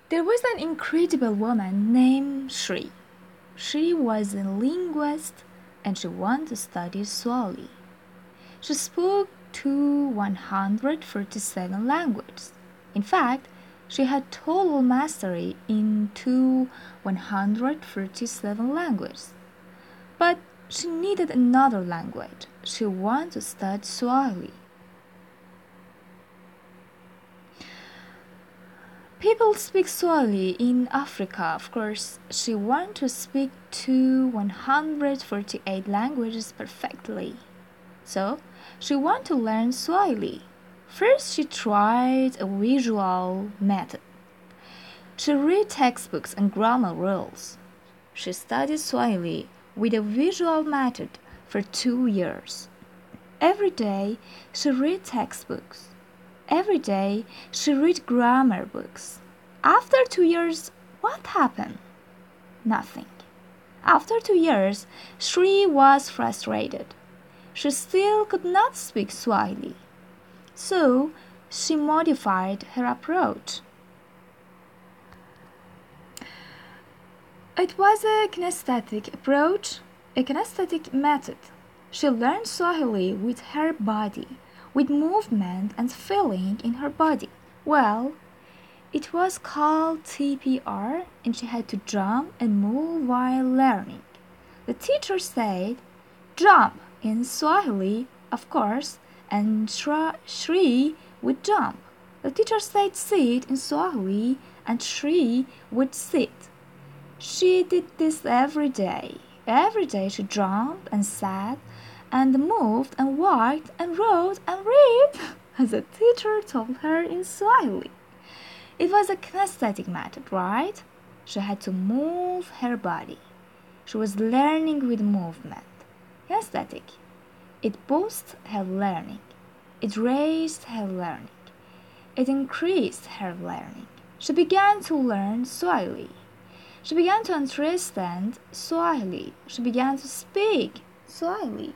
There was an incredible woman named Shri. She was a linguist and she wanted to study Swahili. She spoke 137 languages. In fact, she had total mastery in 137 languages. But she needed another language. She wanted to study Swahili. People speak Swahili in Africa, of course. She wanted to speak 148 languages perfectly. So, she wanted to learn Swahili. First, she tried a visual method. She read textbooks and grammar rules. She studied Swahili with a visual method for 2 years. Every day, she read textbooks. Every day, she read grammar books. After 2 years, what happened? Nothing. After 2 years, Shri was frustrated. She still could not speak Swahili. So, she modified her approach. It was a kinesthetic approach, a kinesthetic method. She learned Swahili with her body, with movement and feeling in her body. Well, it was called TPR and she had to jump and move while learning. The teacher said, "Jump" in Swahili, of course, and Shri would jump. The teacher said sit in Swahili and Shri would sit. She did this every day. Every day she jumped and sat and moved and walked and wrote and read as the teacher told her in Swahili. It was a kinesthetic method, right? She had to move her body. She was learning with movement. Kinesthetic. It boosted her learning. It raised her learning. It increased her learning. She began to learn Swahili. She began to understand Swahili. She began to speak Swahili.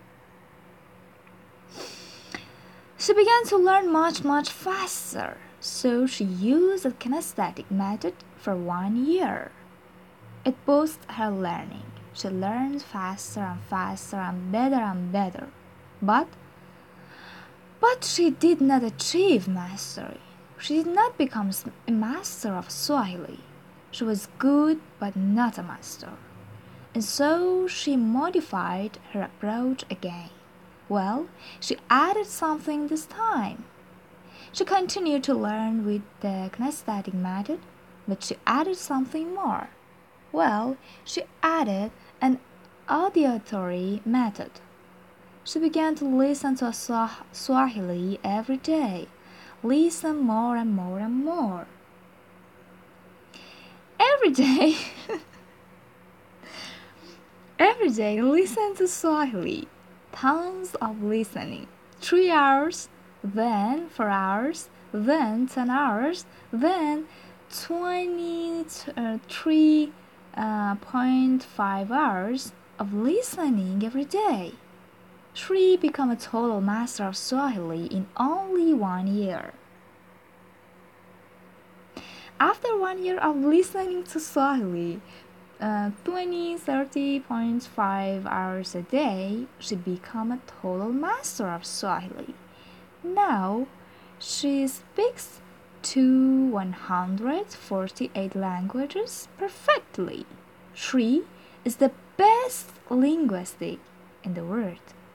She began to learn much faster. So she used the kinesthetic method for 1 year. It boosted her learning. She learned faster and faster and better. But she did not achieve mastery. She did not become a master of Swahili. She was good but not a master. And so she modified her approach again. Well, she added something this time. She continued to learn with the kinesthetic method, but she added something more. Well, she added an auditory method. She began to listen to Swahili every day. Listen more and more and more. Every day, every day listen to Swahili. Tons of listening. 3 hours, then 4 hours, then 10 hours, then 23.5 hours of listening every day. Shri became a total master of Swahili in only 1 year. After 1 year of listening to Swahili, 30.5 hours a day, she became a total master of Swahili. Now, she speaks 148 languages perfectly. Shri is the best linguist in the world.